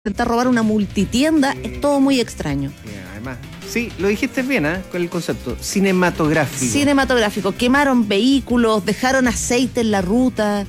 intentar robar una multitienda, es todo muy extraño. Además, sí, lo dijiste bien, con el concepto cinematográfico. Cinematográfico, quemaron vehículos, dejaron aceite en la ruta.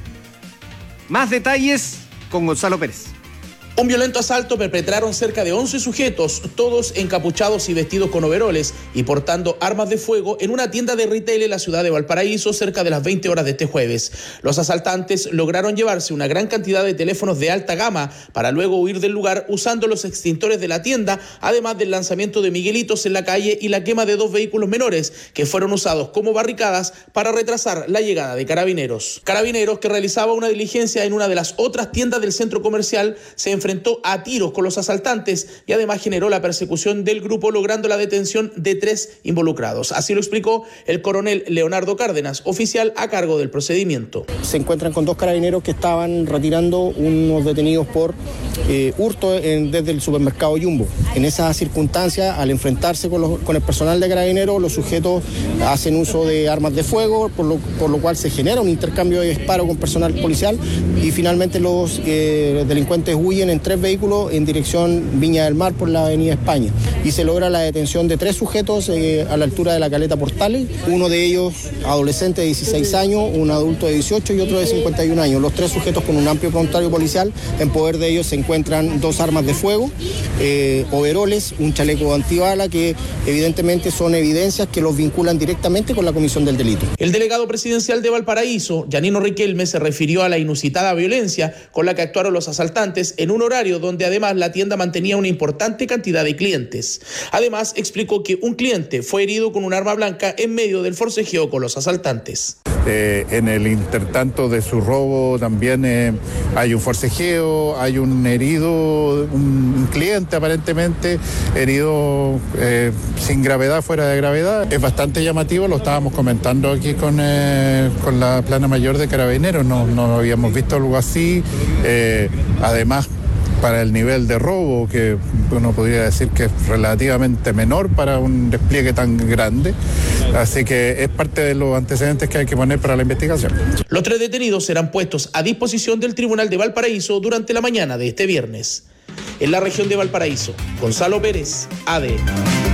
Más detalles con Gonzalo Pérez. Un violento asalto perpetraron cerca de 11 sujetos, todos encapuchados y vestidos con overoles y portando armas de fuego en una tienda de retail en la ciudad de Valparaíso cerca de las 20 horas de este jueves. Los asaltantes lograron llevarse una gran cantidad de teléfonos de alta gama para luego huir del lugar usando los extintores de la tienda, además del lanzamiento de miguelitos en la calle y la quema de 2 vehículos menores que fueron usados como barricadas para retrasar la llegada de carabineros. Carabineros, que realizaba una diligencia en una de las otras tiendas del centro comercial, se enfrentó a tiros con los asaltantes y además generó la persecución del grupo, logrando la detención de 3 involucrados. Así lo explicó el coronel Leonardo Cárdenas, oficial a cargo del procedimiento. Se encuentran con 2 carabineros que estaban retirando unos detenidos por hurto desde el supermercado Jumbo. En esa circunstancia, al enfrentarse con el personal de carabineros, los sujetos hacen uso de armas de fuego, por lo cual se genera un intercambio de disparos con personal policial y finalmente los delincuentes huyen en 3 vehículos en dirección Viña del Mar por la avenida España y se logra la detención de 3 sujetos a la altura de la Caleta Portales, uno de ellos adolescente de 16 años, un adulto de 18 y otro de 51 años. Los 3 sujetos con un amplio prontuario policial. En poder de ellos se encuentran 2 armas de fuego, overoles, un chaleco antibala que evidentemente son evidencias que los vinculan directamente con la comisión del delito. El delegado presidencial de Valparaíso, Yanino Riquelme, se refirió a la inusitada violencia con la que actuaron los asaltantes en un horario donde además la tienda mantenía una importante cantidad de clientes. Además, explicó que un cliente fue herido con un arma blanca en medio del forcejeo con los asaltantes. En el intertanto de su robo también hay un forcejeo, hay un herido, un cliente aparentemente herido sin gravedad, fuera de gravedad. Es bastante llamativo, lo estábamos comentando aquí con la plana mayor de Carabineros, no habíamos visto algo así. Además, para el nivel de robo, que uno podría decir que es relativamente menor para un despliegue tan grande. Así que es parte de los antecedentes que hay que poner para la investigación. Los 3 detenidos serán puestos a disposición del Tribunal de Valparaíso durante la mañana de este viernes. En la región de Valparaíso, Gonzalo Pérez, ADN.